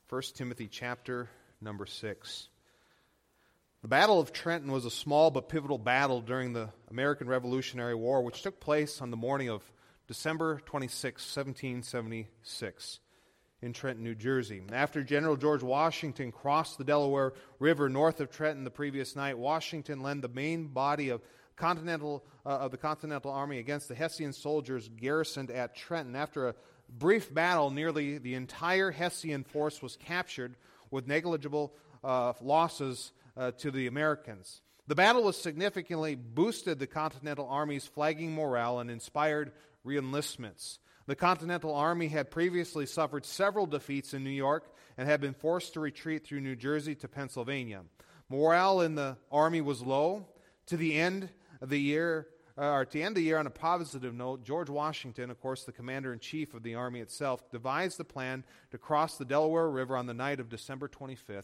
1 Timothy chapter number 6. The Battle of Trenton was a small but pivotal battle during the American Revolutionary War, which took place on the morning of December 26, 1776, in Trenton, New Jersey. After General George Washington crossed the Delaware River north of Trenton the previous night, Washington led the main body of the Continental Army against the Hessian soldiers garrisoned at Trenton. After a brief battle, nearly the entire Hessian force was captured with negligible losses to the Americans. The battle was significantly boosted the Continental Army's flagging morale and inspired re-enlistments. The Continental Army had previously suffered several defeats in New York and had been forced to retreat through New Jersey to Pennsylvania. Morale in the Army was low. To the end of the year on a positive note, George Washington, of course the commander-in-chief of the Army itself, devised a plan to cross the Delaware River on the night of December 25th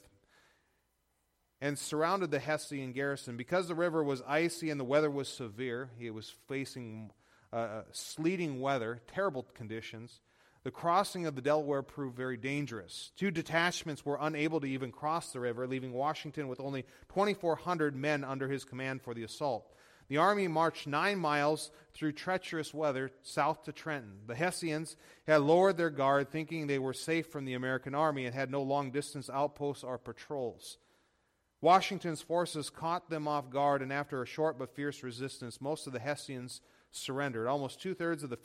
and surrounded the Hessian garrison. Because the river was icy and the weather was severe, he was facing sleeting weather, terrible conditions, the crossing of the Delaware proved very dangerous. 2 detachments were unable to even cross the river, leaving Washington with only 2,400 men under his command for the assault. The army marched 9 miles through treacherous weather south to Trenton. The Hessians had lowered their guard, thinking they were safe from the American army, and had no long-distance outposts or patrols. Washington's forces caught them off guard, and after a short but fierce resistance, most of the Hessians surrendered. Almost 2/3 of the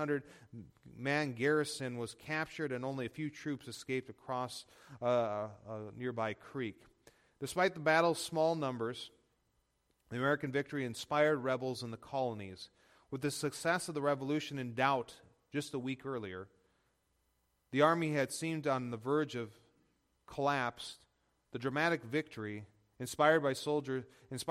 1,500-man garrison was captured, and only a few troops escaped across a nearby creek. Despite the battle's small numbers, the American victory inspired rebels in the colonies. With the success of the revolution in doubt just a week earlier, the army had seemed on the verge of collapse. The dramatic victory inspired soldiers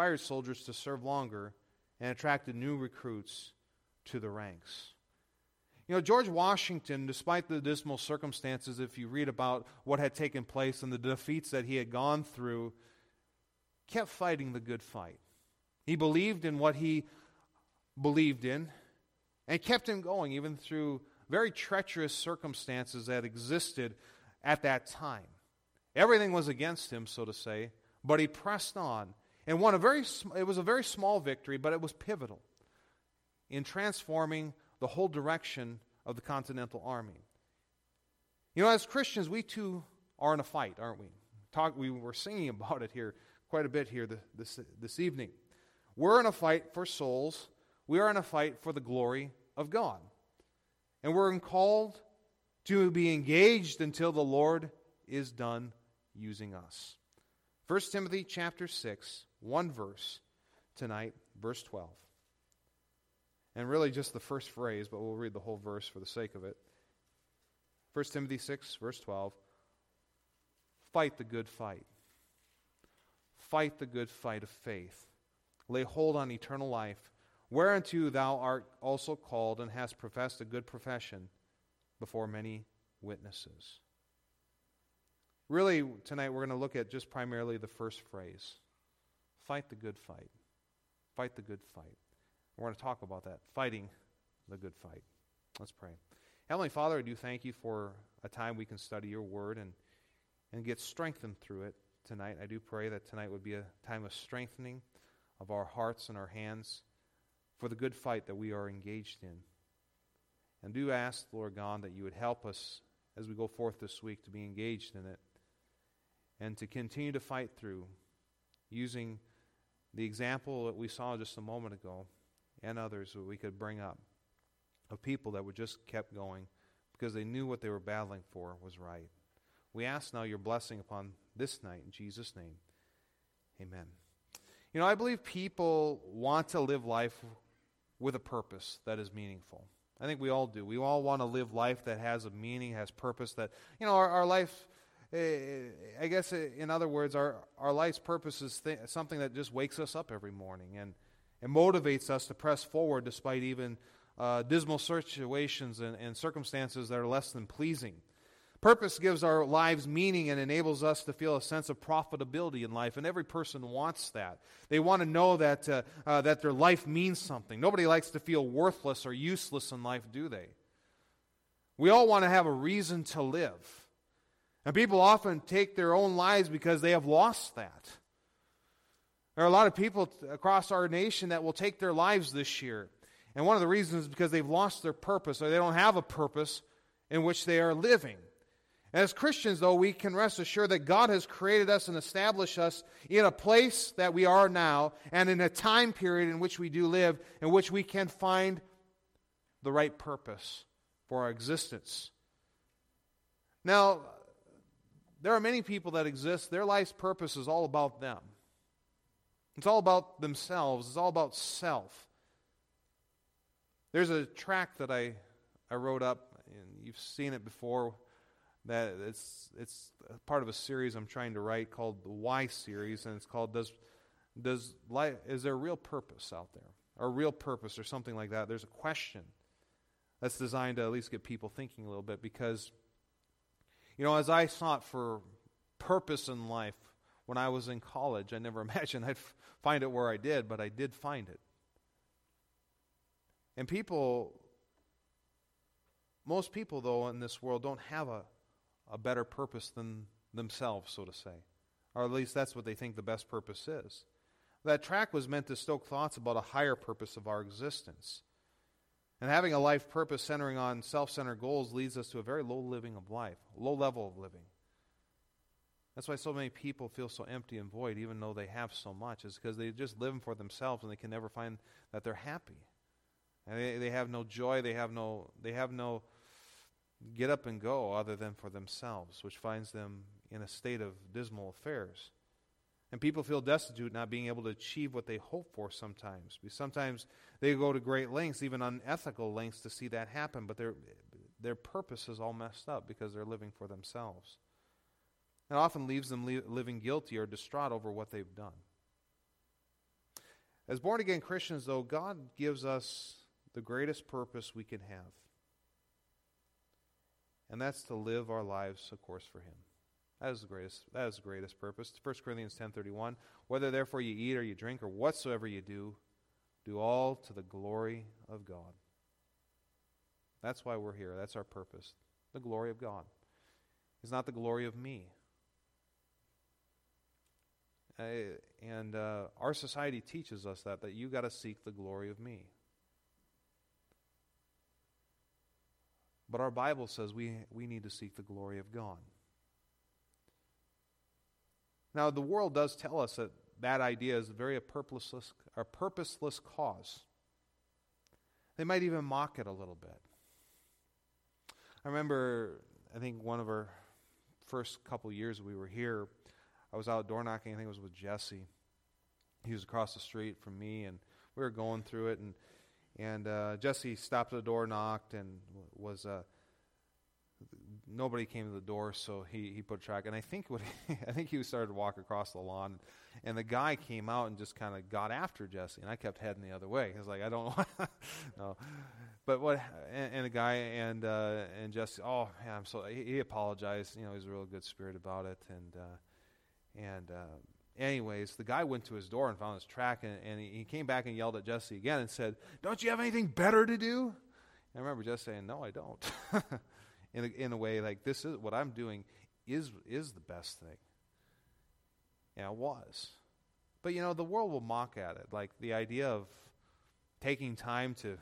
to serve longer and attracted new recruits to the ranks. You know, George Washington, despite the dismal circumstances, if you read about what had taken place and the defeats that he had gone through, kept fighting the good fight. He believed in what he believed in and kept him going even through very treacherous circumstances that existed at that time. Everything was against him, so to say, but he pressed on and won it was a very small victory, but it was pivotal in transforming the whole direction of the Continental Army. You know, as Christians, we too are in a fight, aren't we? We were singing about it here quite a bit here this evening. We're in a fight for souls. We are in a fight for the glory of God. And we're called to be engaged until the Lord is done using us. 1 Timothy chapter 6, one verse tonight, verse 12. And really just the first phrase, but we'll read the whole verse for the sake of it. 1 Timothy 6, verse 12. Fight the good fight. Fight the good fight of faith. Lay hold on eternal life, whereunto thou art also called and hast professed a good profession before many witnesses. Really, tonight we're going to look at just primarily the first phrase. Fight the good fight. Fight the good fight. We're going to talk about that, fighting the good fight. Let's pray. Heavenly Father, I do thank you for a time we can study your word and get strengthened through it tonight. I do pray that tonight would be a time of strengthening of our hearts and our hands for the good fight that we are engaged in. And do ask, Lord God, that you would help us as we go forth this week to be engaged in it and to continue to fight through using the example that we saw just a moment ago and others that we could bring up of people that were just kept going because they knew what they were battling for was right. We ask now your blessing upon this night in Jesus' name. Amen. You know, I believe people want to live life with a purpose that is meaningful. I think we all do. We all want to live life that has a meaning, has purpose, that, you know, our life, I guess in other words, our life's purpose is something that just wakes us up every morning and motivates us to press forward despite even dismal situations and circumstances that are less than pleasing. Purpose gives our lives meaning and enables us to feel a sense of profitability in life, and every person wants that. They want to know that their life means something. Nobody likes to feel worthless or useless in life, do they? We all want to have a reason to live. And people often take their own lives because they have lost that. There are a lot of people across our nation that will take their lives this year. And one of the reasons is because they've lost their purpose, or they don't have a purpose in which they are living. As Christians, though, we can rest assured that God has created us and established us in a place that we are now, and in a time period in which we do live, in which we can find the right purpose for our existence. Now, there are many people that exist, their life's purpose is all about them. It's all about themselves. It's all about self. There's a tract that I wrote up, and you've seen it before, that it's part of a series I'm trying to write called the Why series, and it's called Does life, is there a real purpose out there? Or a real purpose or something like that. There's a question that's designed to at least get people thinking a little bit, because as I sought for purpose in life when I was in college, I never imagined I'd find it where I did, but I did find it. And most people, though, in this world don't have a better purpose than themselves, so to say. Or at least that's what they think the best purpose is. That track was meant to stoke thoughts about a higher purpose of our existence. And having a life purpose centering on self-centered goals leads us to a very low living of life, low level of living. That's why so many people feel so empty and void, even though they have so much. It's because they just live for themselves, and they can never find that they're happy. And they have no joy. They have no get up and go other than for themselves, which finds them in a state of dismal affairs. And people feel destitute, not being able to achieve what they hope for sometimes. Sometimes they go to great lengths, even unethical lengths, to see that happen, but their purpose is all messed up because they're living for themselves. It often leaves them living guilty or distraught over what they've done. As born-again Christians, though, God gives us the greatest purpose we can have. And that's to live our lives, of course, for Him. That is the greatest purpose. 1 Corinthians 10:31, whether therefore you eat or you drink or whatsoever you do all to the glory of God. That's why we're here. That's our purpose. The glory of God. It's not the glory of me. And our society teaches us that you got to seek the glory of me. But our Bible says we need to seek the glory of God. Now, the world does tell us that idea is a purposeless cause. They might even mock it a little bit. I remember, I think one of our first couple years we were here, I was out door knocking. I think it was with Jesse. He was across the street from me, and we were going through it, and Jesse stopped at the door, knocked, and was nobody came to the door, so he put a track. And I think he started to walk across the lawn, and the guy came out and just kind of got after Jesse, and I kept heading the other way. I was like, I don't know, no. But the guy and Jesse, he apologized. He was a real good spirit about it, and anyways, the guy went to his door and found his track, and he came back and yelled at Jesse again and said, "Don't you have anything better to do?" And I remember Jesse saying, "No, I don't." in a way, like, this is what I'm doing is the best thing. Yeah, it was. But the world will mock at it, like the idea of taking time to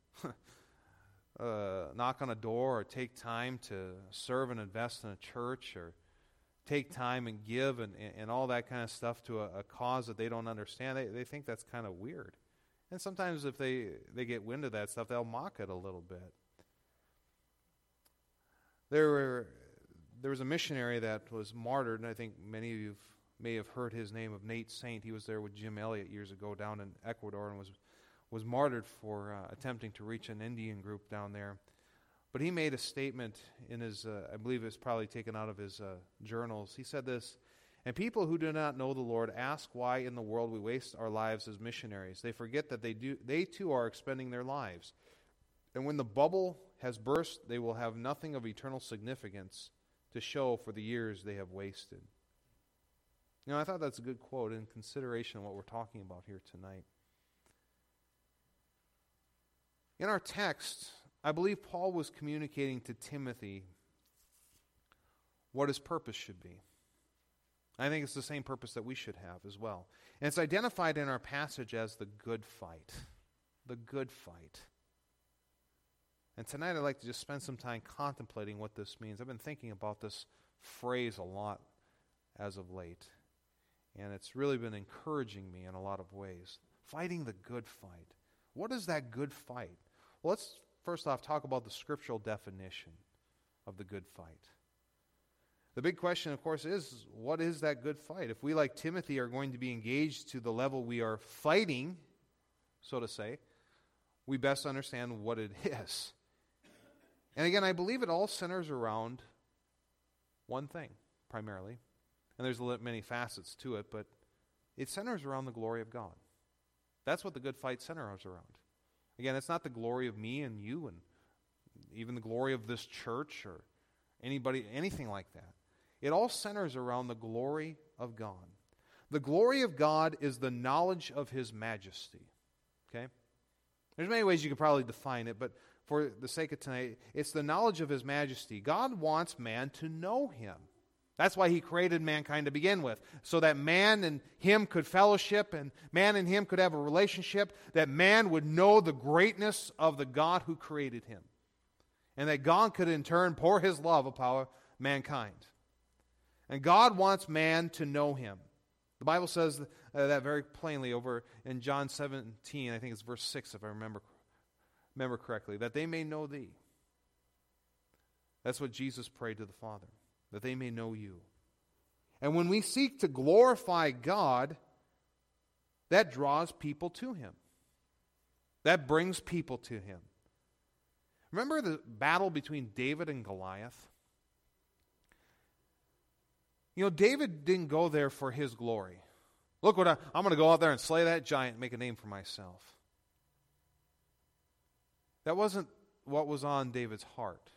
knock on a door, or take time to serve and invest in a church, or take time and give and all that kind of stuff to a cause that they don't understand. They think that's kind of weird. And sometimes if they get wind of that stuff, they'll mock it a little bit. There was a missionary that was martyred, and I think many of you may have heard his name, of Nate Saint. He was there with Jim Elliot years ago down in Ecuador, and was martyred for attempting to reach an Indian group down there. But he made a statement in his, I believe it's probably taken out of his journals. He said this, "And people who do not know the Lord ask why in the world we waste our lives as missionaries. They forget that they too are expending their lives. And when the bubble has burst, they will have nothing of eternal significance to show for the years they have wasted." I thought that's a good quote in consideration of what we're talking about here tonight. In our text, I believe Paul was communicating to Timothy what his purpose should be. I think it's the same purpose that we should have as well. And it's identified in our passage as the good fight. The good fight. And tonight I'd like to just spend some time contemplating what this means. I've been thinking about this phrase a lot as of late. And it's really been encouraging me in a lot of ways. Fighting the good fight. What is that good fight? Well, let's first off talk about the scriptural definition of the good fight. The big question, of course, is what is that good fight? If we, like Timothy, are going to be engaged to the level we are fighting, so to say, we best understand what it is. And again, I believe it all centers around one thing, primarily. And there's many facets to it, but it centers around the glory of God. That's what the good fight centers around. Again, it's not the glory of me and you and even the glory of this church or anybody, anything like that. It all centers around the glory of God. The glory of God is the knowledge of His majesty. Okay? There's many ways you could probably define it, but for the sake of tonight, it's the knowledge of His majesty. God wants man to know Him. That's why He created mankind to begin with, so that man and Him could fellowship, and man and Him could have a relationship, that man would know the greatness of the God who created him, and that God could in turn pour His love upon mankind. And God wants man to know Him. The Bible says that very plainly over in John 17, I think it's verse 6 if I remember correctly, that they may know Thee. That's what Jesus prayed to the Father, that they may know You. And when we seek to glorify God, that draws people to Him. That brings people to Him. Remember the battle between David and Goliath? You know, David didn't go there for his glory. Look what I'm going to go out there and slay that giant and make a name for myself. That wasn't what was on David's heart.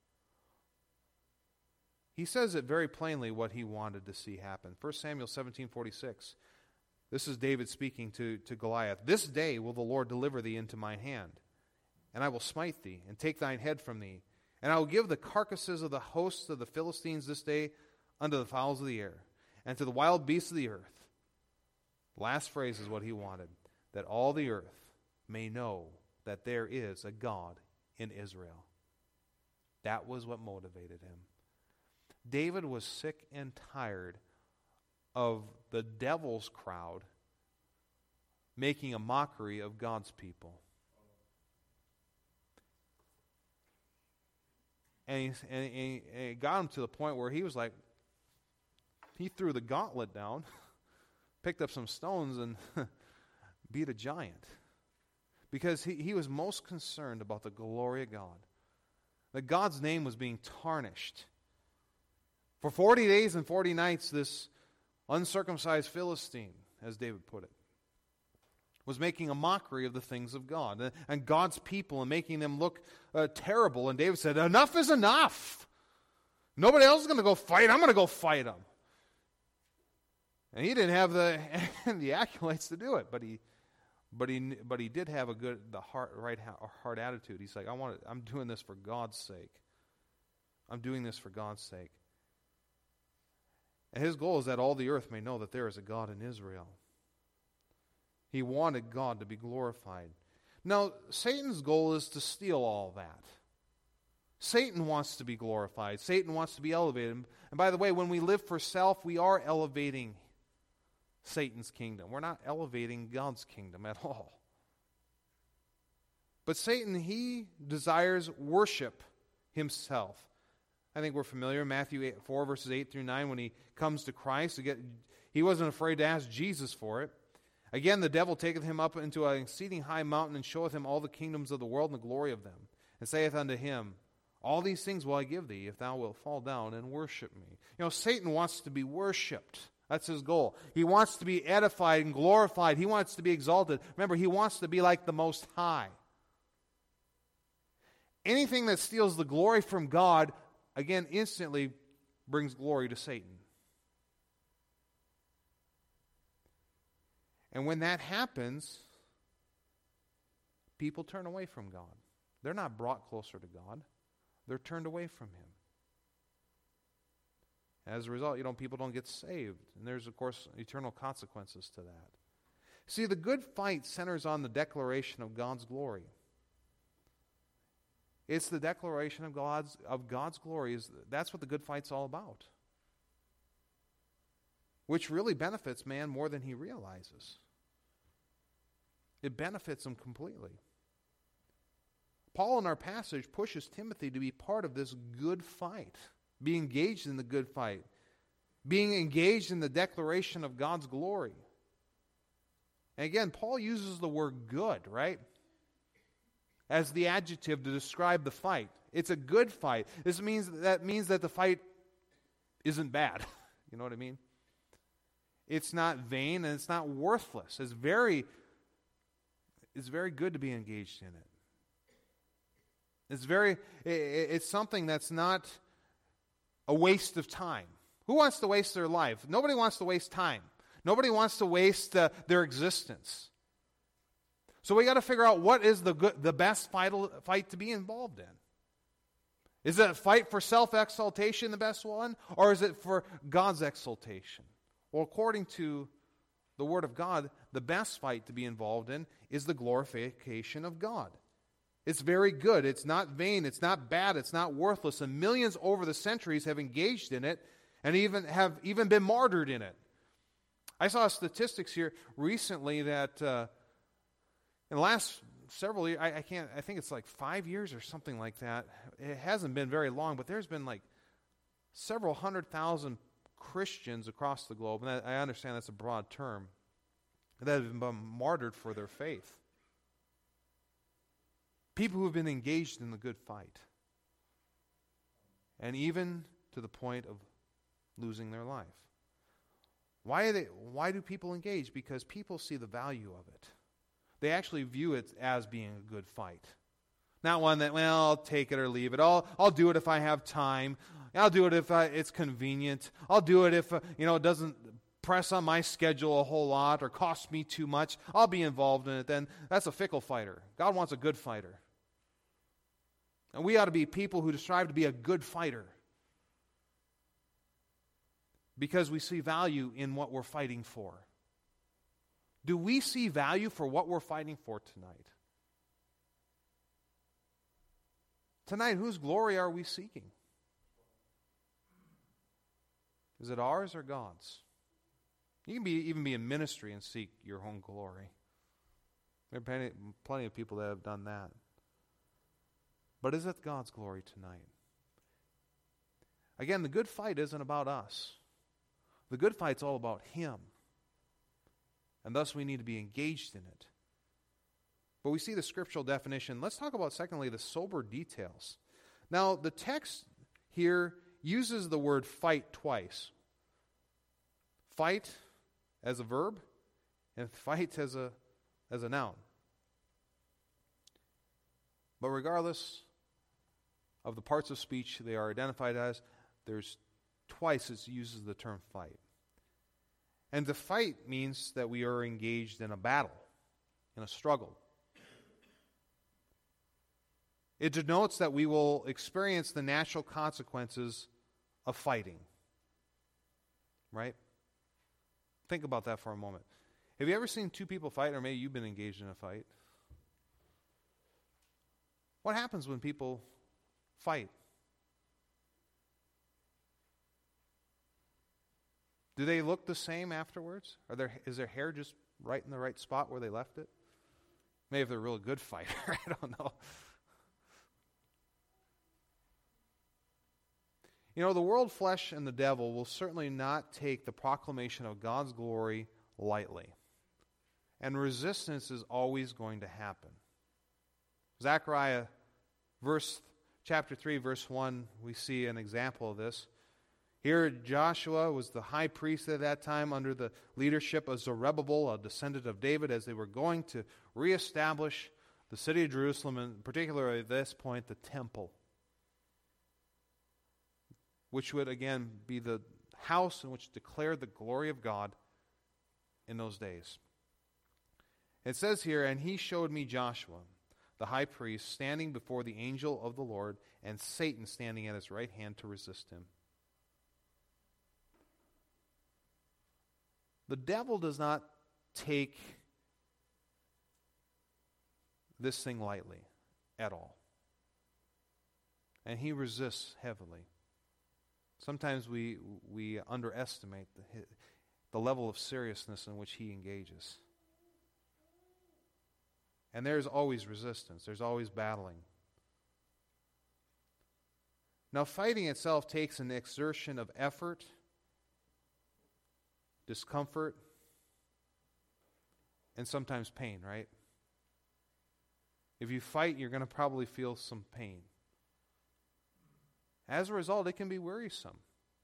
He says it very plainly what he wanted to see happen. 1 Samuel 17:46. This is David speaking to Goliath. This day will the Lord deliver thee into mine hand, and I will smite thee, and take thine head from thee. And I will give the carcasses of the hosts of the Philistines this day unto the fowls of the air, and to the wild beasts of the earth. The last phrase is what he wanted, that all the earth may know that there is a God in Israel. That was what motivated him. David was sick and tired of the devil's crowd making a mockery of God's people. And it got him to the point where he was like, he threw the gauntlet down, picked up some stones, and beat a giant. Because he was most concerned about the glory of God. That God's name was being tarnished. For 40 days and 40 nights, this uncircumcised Philistine, as David put it, was making a mockery of the things of God and God's people and making them look terrible. And David said, enough is enough. Nobody else is going to go fight. I'm going to go fight them. And he didn't have the accolades to do it, but he did have the right heart attitude. He's like, I'm doing this for God's sake. I'm doing this for God's sake. And his goal is that all the earth may know that there is a God in Israel. He wanted God to be glorified. Now, Satan's goal is to steal all that. Satan wants to be glorified. Satan wants to be elevated. And by the way, when we live for self, we are elevating Satan's kingdom. We're not elevating God's kingdom at all. But Satan, he desires worship himself. I think we're familiar, Matthew 4, verses 8 through 9, when he comes to Christ, he wasn't afraid to ask Jesus for it. Again, the devil taketh him up into an exceeding high mountain, and showeth him all the kingdoms of the world and the glory of them, and saith unto him, all these things will I give thee, if thou wilt fall down and worship me. You know, Satan wants to be worshipped. That's his goal. He wants to be edified and glorified. He wants to be exalted. Remember, he wants to be like the Most High. Anything that steals the glory from God, again, instantly brings glory to Satan. And when that happens, people turn away from God. They're not brought closer to God. They're turned away from Him. As a result, people don't get saved. And there's, of course, eternal consequences to that. See, the good fight centers on the declaration of God's glory. It's the declaration of God's glory. That's what the good fight's all about. Which really benefits man more than he realizes. It benefits him completely. Paul in our passage pushes Timothy to be part of this good fight. Be engaged in the good fight. Being engaged in the declaration of God's glory. And again, Paul uses the word good, right? As the adjective to describe the fight. It's a good fight. This means that the fight isn't bad. You know what I mean? It's not vain and it's not worthless. It's very good to be engaged in it. It's something that's not a waste of time. Who wants to waste their life? Nobody wants to waste time. Nobody wants to waste their existence. So we got to figure out what is the best fight to be involved in. Is it a fight for self-exaltation, the best one? Or is it for God's exaltation? Well, according to the Word of God, the best fight to be involved in is the glorification of God. It's very good. It's not vain. It's not bad. It's not worthless. And millions over the centuries have engaged in it and have been martyred in it. I saw statistics here recently that in the last several years, I think it's like 5 years or something like that. It hasn't been very long, but there's been like several 100,000 Christians across the globe, and I understand that's a broad term, that have been martyred for their faith. People who have been engaged in the good fight. And even to the point of losing their life. Why do people engage? Because people see the value of it. They actually view it as being a good fight. Not one that, well, I'll take it or leave it. I'll do it if I have time. I'll do it if it's convenient. I'll do it if it doesn't press on my schedule a whole lot or cost me too much. I'll be involved in it then. That's a fickle fighter. God wants a good fighter. And we ought to be people who strive to be a good fighter. Because we see value in what we're fighting for. Do we see value for what we're fighting for tonight? Tonight, whose glory are we seeking? Is it ours or God's? You can even be in ministry and seek your own glory. There are plenty of people that have done that. But is it God's glory tonight? Again, the good fight isn't about us. The good fight's all about Him. And thus we need to be engaged in it. But we see the scriptural definition. Let's talk about, secondly, the sober details. Now, the text here uses the word fight twice. Fight as a verb and fight as a noun. But regardless of the parts of speech they are identified as, there's twice it uses the term fight. And to fight means that we are engaged in a battle, in a struggle. It denotes that we will experience the natural consequences of fighting. Right? Think about that for a moment. Have you ever seen two people fight, or maybe you've been engaged in a fight? What happens when people fight? Do they look the same afterwards? Is their hair just right in the right spot where they left it? Maybe if they're a real good fighter, I don't know. The world, flesh, and the devil will certainly not take the proclamation of God's glory lightly. And resistance is always going to happen. Zechariah chapter 3, verse 1, we see an example of this. Here, Joshua was the high priest at that time under the leadership of Zerubbabel, a descendant of David, as they were going to reestablish the city of Jerusalem, and particularly at this point, the temple, which would again be the house in which declared the glory of God in those days. It says here, and he showed me Joshua, the high priest, standing before the angel of the Lord, and Satan standing at his right hand to resist him. The devil does not take this thing lightly at all. And he resists heavily. Sometimes we underestimate the level of seriousness in which he engages. And there's always resistance. There's always battling. Now, fighting itself takes an exertion of effort, discomfort, and sometimes pain, right? If you fight, you're going to probably feel some pain. As a result, it can be wearisome.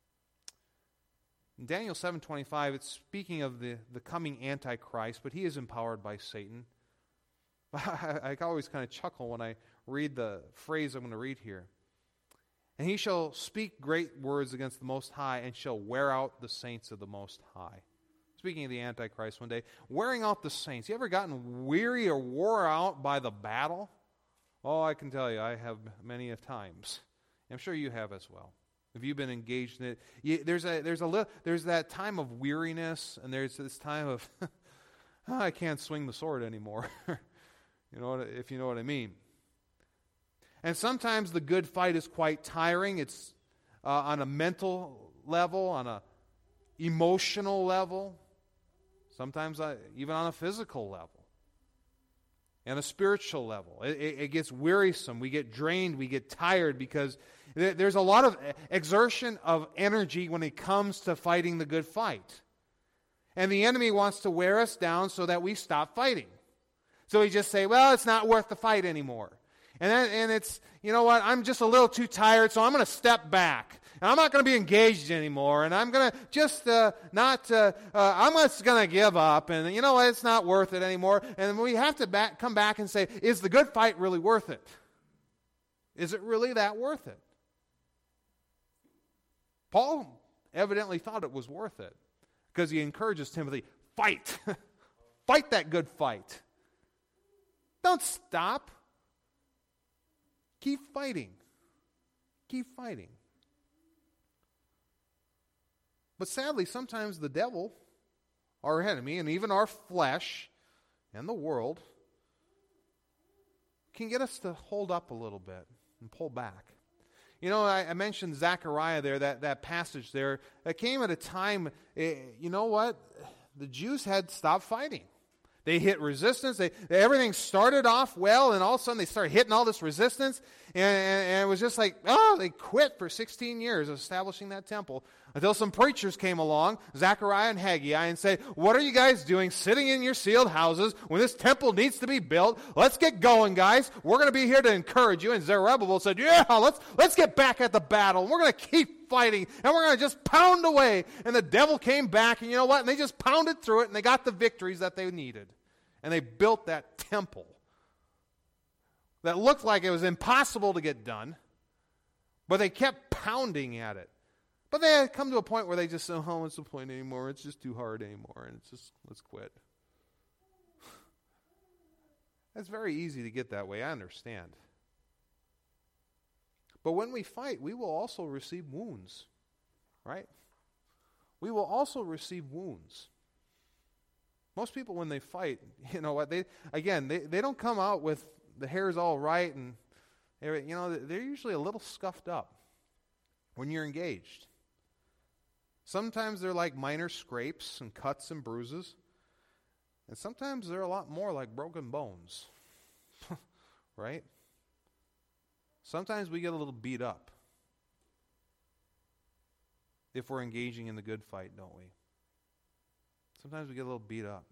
In Daniel 7:25, it's speaking of the coming Antichrist, but he is empowered by Satan. I always kind of chuckle when I read the phrase I'm going to read here. And he shall speak great words against the Most High and shall wear out the saints of the Most High. Speaking of the Antichrist one day, wearing out the saints. You ever gotten weary or wore out by the battle? Oh, I can tell you, I have many of times. I'm sure you have as well. If you've been engaged in it, there's that time of weariness, and there's this time of I can't swing the sword anymore. If you know what I mean. And sometimes the good fight is quite tiring. It's on a mental level, on a emotional level, sometimes even on a physical level, and a spiritual level. It gets wearisome. We get drained. We get tired because there's a lot of exertion of energy when it comes to fighting the good fight. And the enemy wants to wear us down so that we stop fighting. So we just say, well, it's not worth the fight anymore. And it's, you know what, I'm just a little too tired, so I'm going to step back. And I'm not going to be engaged anymore. And I'm going to just I'm just going to give up. And you know what, it's not worth it anymore. And we have to come back and say, is the good fight really worth it? Is it really that worth it? Paul evidently thought it was worth it because he encourages Timothy, fight. Fight that good fight. Don't stop. Keep fighting. Keep fighting. But sadly, sometimes the devil, our enemy, and even our flesh and the world can get us to hold up a little bit and pull back. You know, I mentioned Zechariah there, that passage there. That came at a time, you know what? The Jews had stopped fighting. They hit resistance. Everything started off well, and all of a sudden they started hitting all this resistance. And it was just like, they quit for 16 years establishing that temple. Until some preachers came along, Zechariah and Haggai, and said, what are you guys doing sitting in your sealed houses when this temple needs to be built? Let's get going, guys. We're going to be here to encourage you. And Zerubbabel said, yeah, let's get back at the battle. We're going to keep fighting, and we're going to just pound away. And the devil came back, and you know what? And they just pounded through it, and they got the victories that they needed. And they built that temple that looked like it was impossible to get done, but they kept pounding at it. But they had come to a point where they just said, what's the point anymore? It's just too hard anymore, and it's just, let's quit. It's very easy to get that way, I understand. But when we fight, we will also receive wounds, right? We will also receive wounds. Most people, when they fight, you know what, they don't come out with the hair's all right, and you know, they're usually a little scuffed up when you're engaged. Sometimes they're like minor scrapes and cuts and bruises, and sometimes they're a lot more like broken bones, right? Sometimes we get a little beat up if we're engaging in the good fight, don't we? Sometimes we get a little beat up.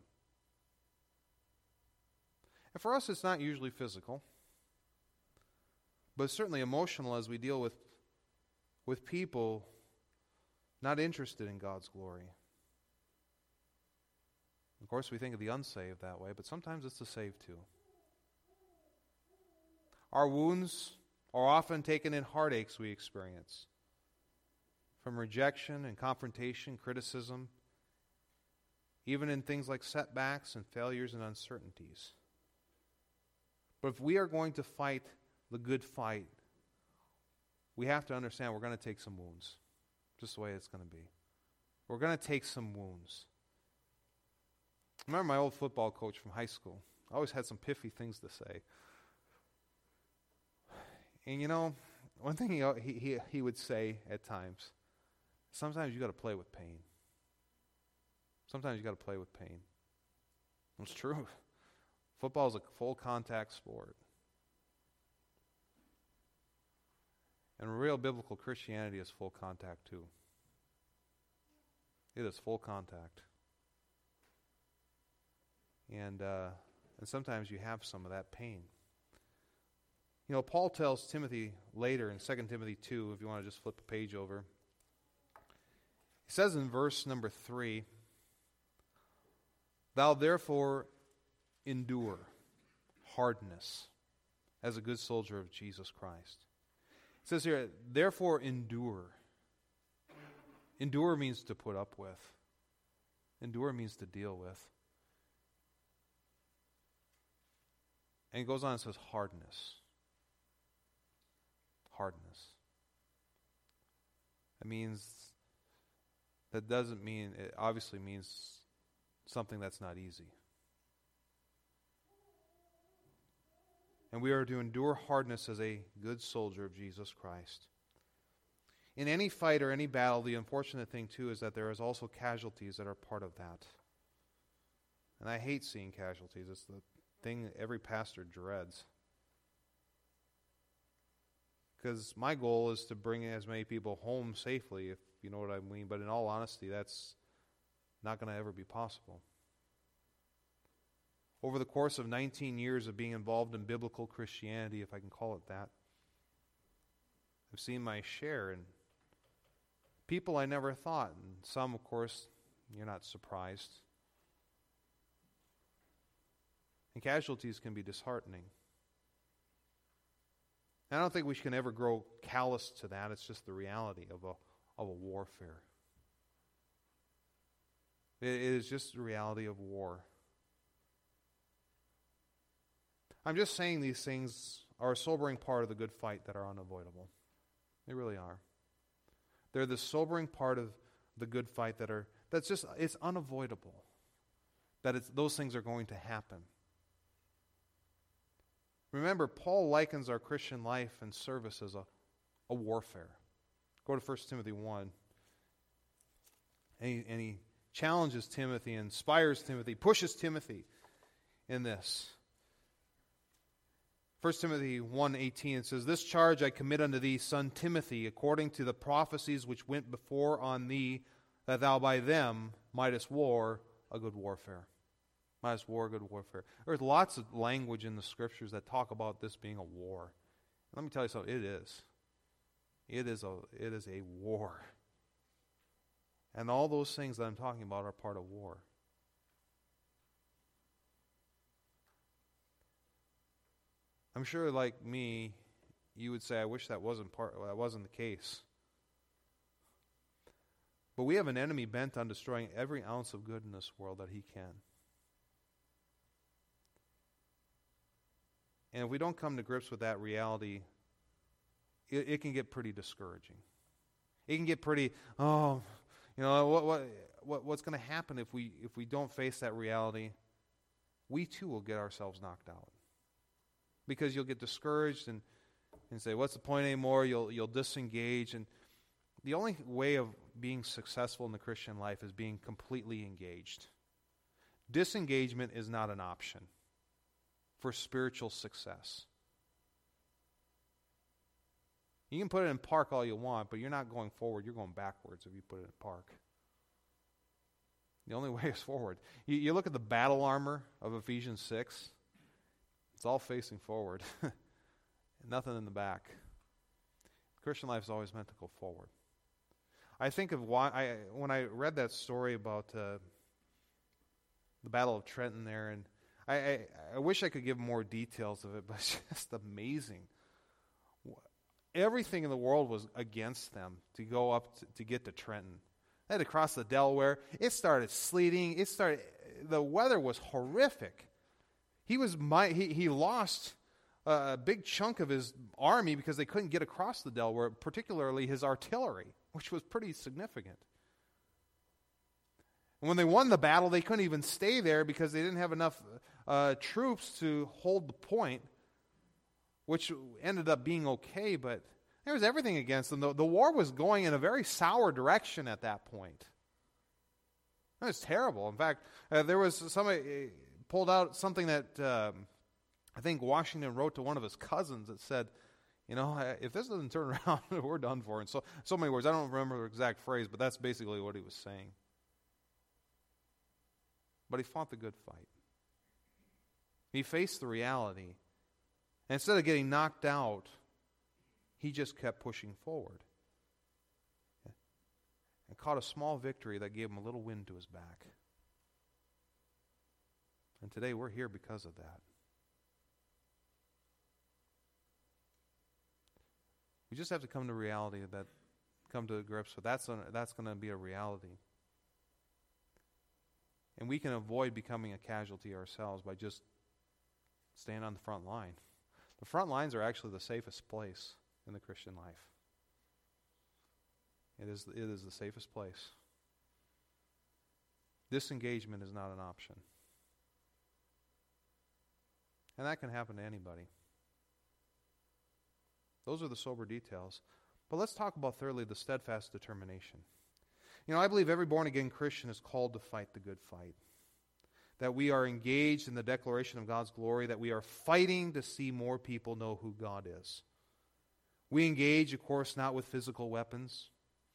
And for us, it's not usually physical, but it's certainly emotional as we deal with people not interested in God's glory. Of course, we think of the unsaved that way, but sometimes it's the saved too. Our wounds are often taken in heartaches we experience from rejection and confrontation, criticism, even in things like setbacks and failures and uncertainties. But if we are going to fight the good fight, we have to understand we're going to take some wounds. Just the way it's going to be. We're going to take some wounds. I remember my old football coach from high school. I always had some piffy things to say. And you know, one thing he would say at times, sometimes you got to play with pain. Sometimes you got to play with pain. It's true. Football is a full contact sport. And real biblical Christianity is full contact too. It is full contact. And sometimes you have some of that pain. You know, Paul tells Timothy later in 2 Timothy 2, if you want to just flip a page over. He says in verse number 3, "Thou therefore endure hardness as a good soldier of Jesus Christ." It says here, therefore endure. Endure means to put up with. Endure means to deal with. And it goes on and says hardness. Hardness. That doesn't mean, it obviously means something that's not easy. And we are to endure hardness as a good soldier of Jesus Christ. In any fight or any battle, the unfortunate thing too is that there is also casualties that are part of that. And I hate seeing casualties. It's the thing that every pastor dreads. Because my goal is to bring as many people home safely, if you know what I mean. But in all honesty, that's not going to ever be possible. Over the course of 19 years of being involved in biblical Christianity, if I can call it that, I've seen my share in people I never thought. And some, of course, you're not surprised. And casualties can be disheartening. I don't think we can ever grow callous to that. It's just the reality of a warfare. It is just the reality of war. I'm just saying these things are a sobering part of the good fight that are unavoidable. They really are. They're the sobering part of the good fight it's unavoidable. Those things are going to happen. Remember, Paul likens our Christian life and service as a warfare. Go to 1 Timothy 1. And he challenges Timothy, inspires Timothy, pushes Timothy in this. 1 Timothy 1:18, it says, "This charge I commit unto thee, son Timothy, according to the prophecies which went before on thee, that thou by them mightest war a good warfare." Mightest war a good warfare. There's lots of language in the Scriptures that talk about this being a war. Let me tell you something, it is. It is a war. And all those things that I'm talking about are part of war. I'm sure, like me, you would say, I wish that wasn't the case. But we have an enemy bent on destroying every ounce of good in this world that he can. And if we don't come to grips with that reality, it can get pretty discouraging. It can get pretty, what's going to happen if we don't face that reality? We too will get ourselves knocked out. Because you'll get discouraged and say, what's the point anymore? You'll disengage. And the only way of being successful in the Christian life is being completely engaged. Disengagement is not an option for spiritual success. You can put it in park all you want, but you're not going forward. You're going backwards if you put it in park. The only way is forward. You look at the battle armor of Ephesians 6. It's all facing forward. Nothing in the back. Christian life is always meant to go forward. I think of when I read that story about the Battle of Trenton there, and I wish I could give more details of it, but it's just amazing. Everything in the world was against them to go up to get to Trenton. They had to cross the Delaware. It started sleeting. The weather was horrific. He lost a big chunk of his army because they couldn't get across the Delaware, particularly his artillery, which was pretty significant. And when they won the battle, they couldn't even stay there because they didn't have enough troops to hold the point, which ended up being okay, but there was everything against them. The war was going in a very sour direction at that point. It was terrible. In fact, there was somebody pulled out something that I think Washington wrote to one of his cousins that said, if this doesn't turn around, we're done for. And so many words. I don't remember the exact phrase, but that's basically what he was saying. But he fought the good fight. He faced the reality. And instead of getting knocked out, he just kept pushing forward. And caught a small victory that gave him a little wind to his back. And today we're here because of that. We just have to come to reality come to grips with that's going to be a reality. And we can avoid becoming a casualty ourselves by just staying on the front line. The front lines are actually the safest place in the Christian life. It is the safest place. Disengagement is not an option. And that can happen to anybody. Those are the sober details. But let's talk about, thirdly, the steadfast determination. I believe every born-again Christian is called to fight the good fight. That we are engaged in the declaration of God's glory, that we are fighting to see more people know who God is. We engage, of course, not with physical weapons,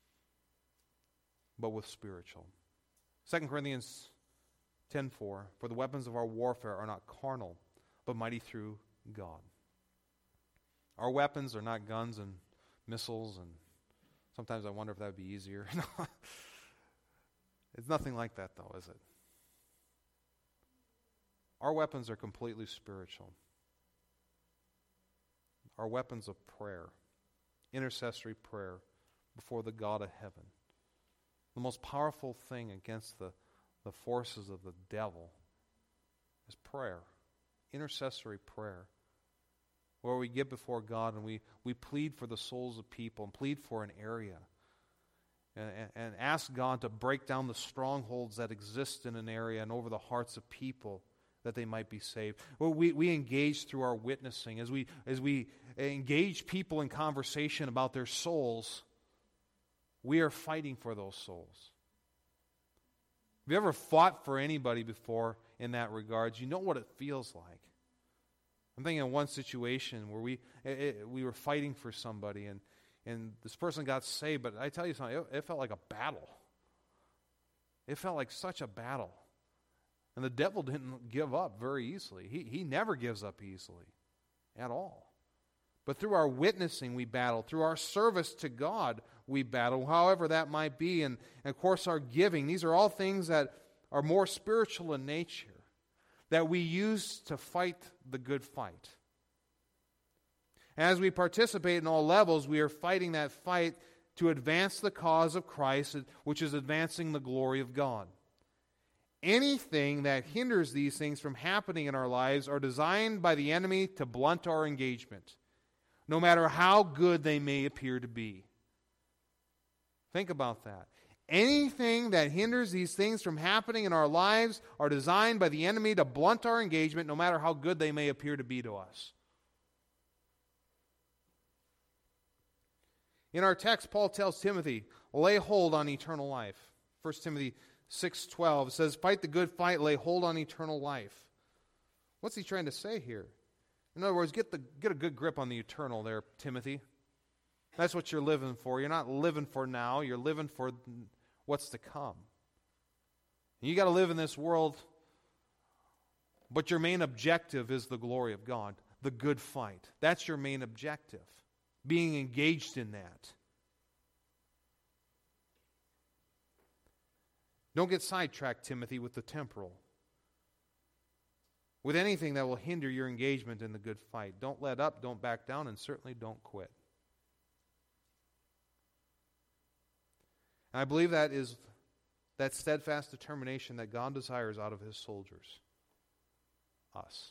but with spiritual. 2 Corinthians 10:4, for the weapons of our warfare are not carnal, but mighty through God. Our weapons are not guns and missiles, and sometimes I wonder if that would be easier. It's nothing like that, though, is it? Our weapons are completely spiritual. Our weapons of prayer, intercessory prayer before the God of heaven. The most powerful thing against the forces of the devil is prayer, intercessory prayer, where we get before God and we plead for the souls of people and plead for an area and ask God to break down the strongholds that exist in an area and over the hearts of people that they might be saved. Well, we engage through our witnessing. As we engage people in conversation about their souls, we are fighting for those souls. Have you ever fought for anybody before in that regard? You know what it feels like. I'm thinking of one situation where we were fighting for somebody and this person got saved, but I tell you something, it felt like a battle. It felt like such a battle. And the devil didn't give up very easily. He never gives up easily at all. But through our witnessing, we battle. Through our service to God, we battle, however that might be. And of course, our giving. These are all things that are more spiritual in nature that we use to fight the good fight. As we participate in all levels, we are fighting that fight to advance the cause of Christ, which is advancing the glory of God. Anything that hinders these things from happening in our lives are designed by the enemy to blunt our engagement, no matter how good they may appear to be. Think about that. Anything that hinders these things from happening in our lives are designed by the enemy to blunt our engagement, no matter how good they may appear to be to us. In our text, Paul tells Timothy, lay hold on eternal life. 1 Timothy 6:12 says, fight the good fight, lay hold on eternal life. What's he trying to say here? In other words, get a good grip on the eternal there, Timothy. That's what you're living for. You're not living for now. You're living for what's to come. And you got to live in this world, but your main objective is the glory of God, the good fight. That's your main objective, being engaged in that. Don't get sidetracked, Timothy, with the temporal, with anything that will hinder your engagement in the good fight. Don't let up, don't back down, and certainly don't quit. And I believe that is that steadfast determination that God desires out of His soldiers, us.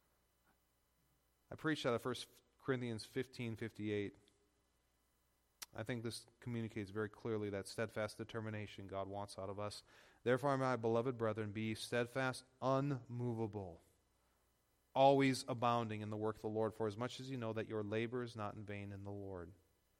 I preached out of 1 Corinthians 15:58. I think this communicates very clearly that steadfast determination God wants out of us. Therefore, my beloved brethren, be steadfast, unmovable, always abounding in the work of the Lord, for as much as you know that your labor is not in vain in the Lord.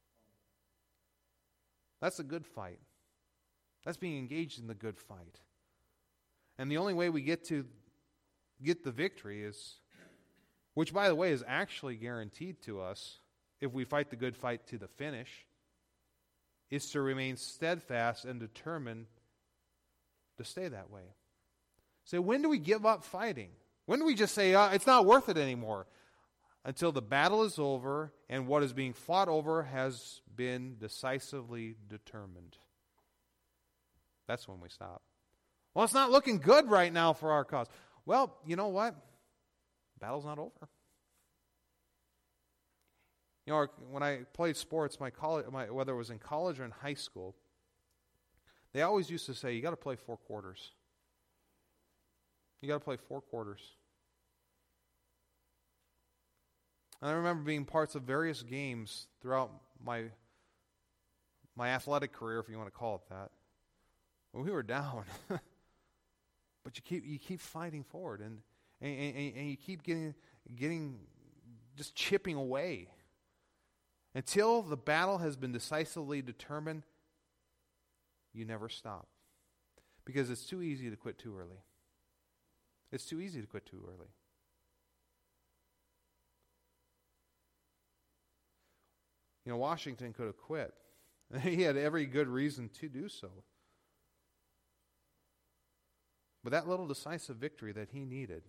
That's a good fight. That's being engaged in the good fight. And the only way we get the victory is, which by the way is actually guaranteed to us if we fight the good fight to the finish, is to remain steadfast and determined to stay that way. So when do we give up fighting? When do we just say, it's not worth it anymore? Until the battle is over and what is being fought over has been decisively determined. That's when we stop. Well, it's not looking good right now for our cause. Well, you know what? Battle's not over. You know, when I played sports, whether it was in college or in high school, they always used to say, you got to play 4 quarters. You got to play 4 quarters. And I remember being parts of various games throughout my athletic career, if you want to call it that. When we were down, but you keep fighting forward, and you keep getting just chipping away until the battle has been decisively determined. You never stop, because it's too easy to quit too early. It's too easy to quit too early. You know, Washington could have quit. He had every good reason to do so. But that little decisive victory that he needed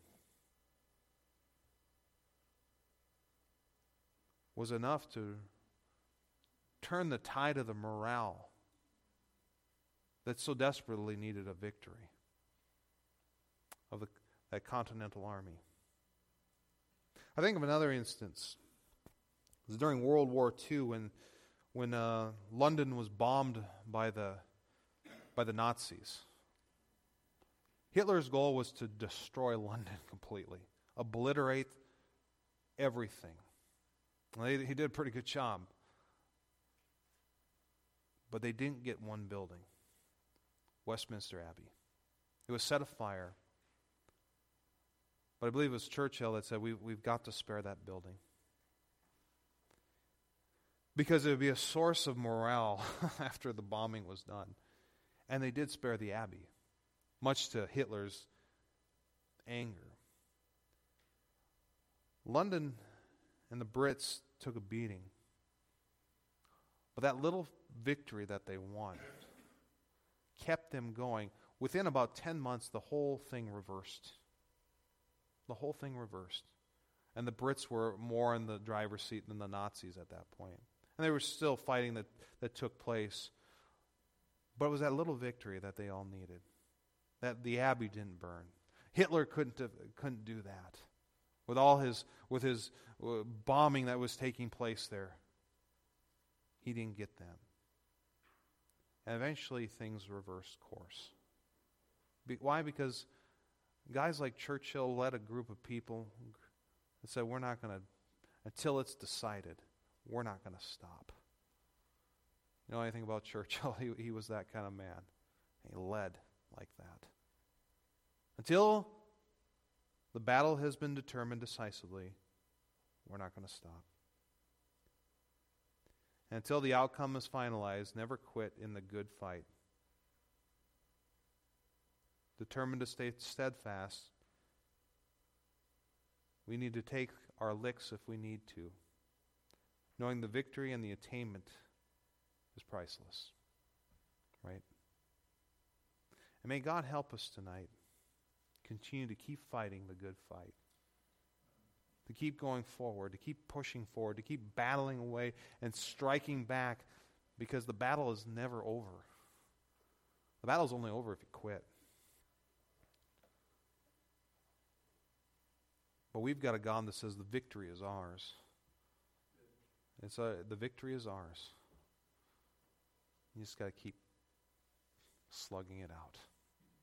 was enough to turn the tide of the morale that so desperately needed a victory of that Continental Army. I think of another instance. It was during World War II when London was bombed by the Nazis. Hitler's goal was to destroy London completely, obliterate everything. He did a pretty good job. But they didn't get one building, Westminster Abbey. It was set afire. But I believe it was Churchill that said, we've got to spare that building. Because it would be a source of morale after the bombing was done. And they did spare the Abbey, much to Hitler's anger. London and the Brits took a beating. But that little victory that they won kept them going. Within about 10 months, the whole thing reversed. The whole thing reversed. And the Brits were more in the driver's seat than the Nazis at that point. And there was still fighting that took place. But it was that little victory that they all needed. That the Abbey didn't burn. Hitler couldn't do that. With his bombing that was taking place there. He didn't get them. And eventually things reversed course. Why? Because guys like Churchill led a group of people that said, we're not going to, until it's decided, we're not going to stop. You know anything about Churchill? He was that kind of man. He led like that. Until the battle has been determined decisively, we're not going to stop. And until the outcome is finalized, never quit in the good fight. Determined to stay steadfast. We need to take our licks if we need to, knowing the victory and the attainment is priceless. Right? And may God help us tonight continue to keep fighting the good fight. To keep going forward, to keep pushing forward, to keep battling away and striking back, because the battle is never over. The battle is only over if you quit. But we've got a God that says the victory is ours. The victory is ours. You just got to keep slugging it out.